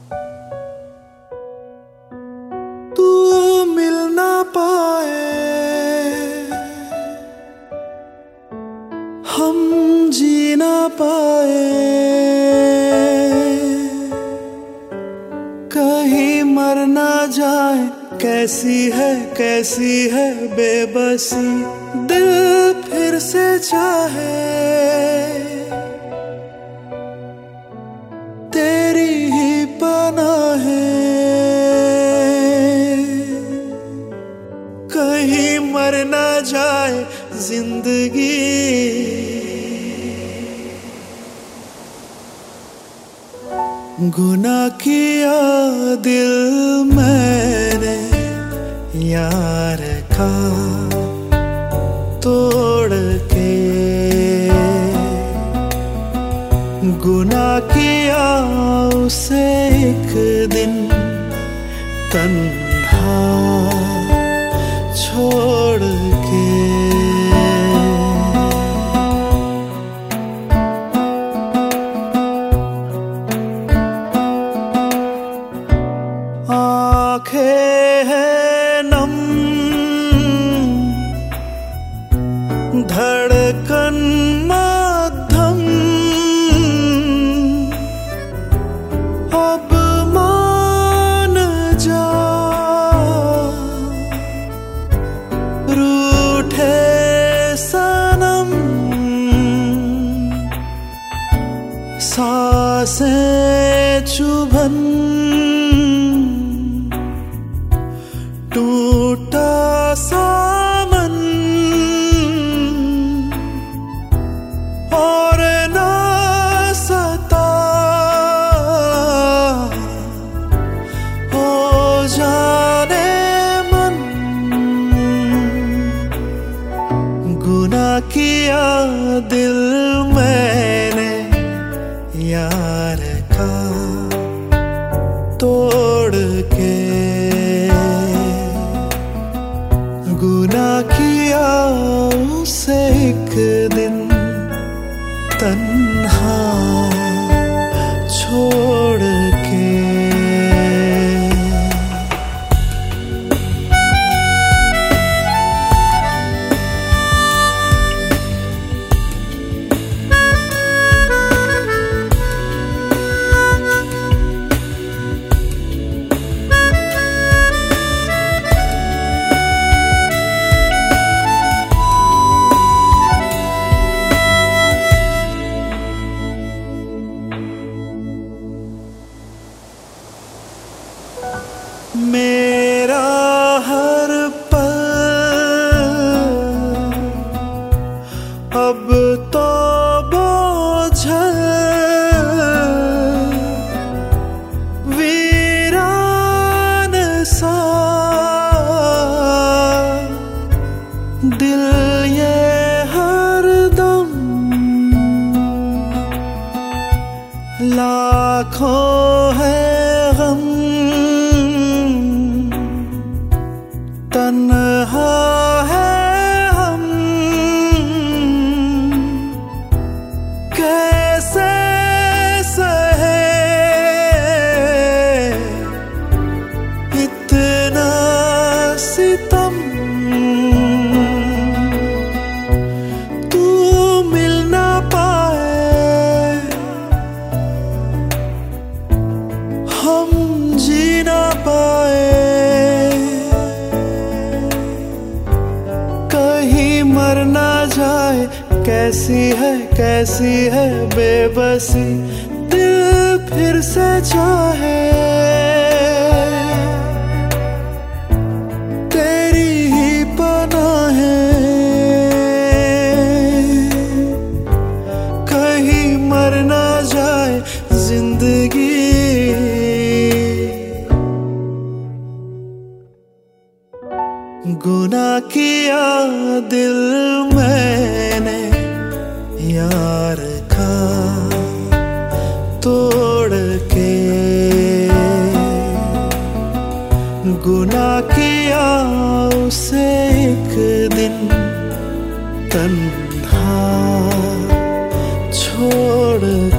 तू मिल ना पाए, हम जी ना पाए, कहीं मर ना जाए। कैसी है बेबसी, दिल फिर से चाहे तेरी ही पनाहे, कहीं मर ना जाए जिंदगी। गुनाह किया दिल मैंने यार का तोड़ के, गुनाह किया उसे एक दिन तन्हा छोड़ के। आँखें हैं नम, धड़कन मध्यम, अब मान जा, रूठे सनम, सांसें चुभन, टूटा सामन और ना सता हो जाने मन। गुनाह किया दिल मैंने यार का तोड़ के, गुनाह किया उसे एक दिन तन्हा छोड़ के। मेरा हर पल अब तो बोझल वीरान सा, दिल ये हरदम लाखों है गम, तन्हा है हम, कैसे सहे इतना सितम। तू मिल ना पाए, हम जी ना पाए, मर ना जाए। कैसी है बेबसी, दिल फिर से चाहे तेरी ही पनाहे, कहीं मर ना जाए जिंदगी। गुनाह किया दिल मैंने यार का तोड़ के, गुनाह किया उसे एक दिन तन्हा छोड़